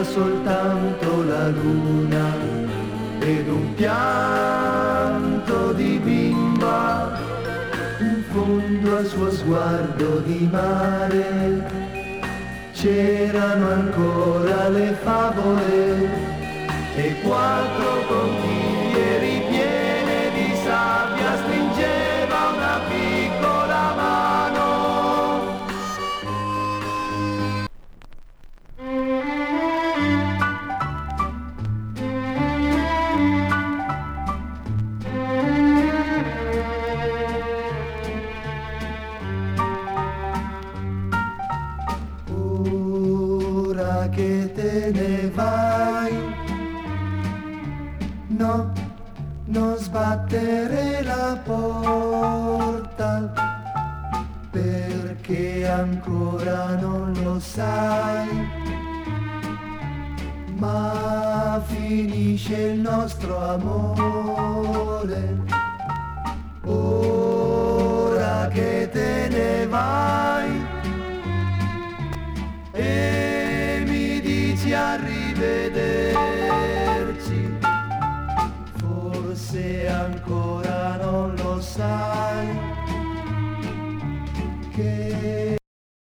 c'era soltanto la luna ed un pianto di bimba in fondo al suo sguardo di mare. C'erano ancora le favole e quattro conchiglie ripiene di sabbia stringeva una piccola mano. Ora che te ne vai, no, non sbattere la porta, perché ancora non lo sai, ma finisce il nostro amore. Ora che te ne vai e mi dici arrivederci, forse ancora non lo sai che